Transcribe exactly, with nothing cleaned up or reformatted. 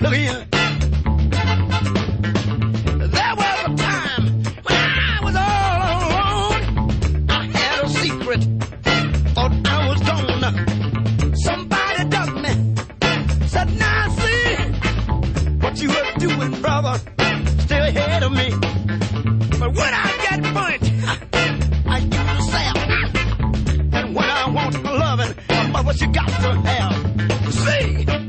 Look here. There was a time when I was all alone. I had a secret, thought I was gone. Somebody dug me, said, now see what you were doing, brother, still ahead of me. But when I get punched, I use a sap. And when I want loving, mother, she got to have. See?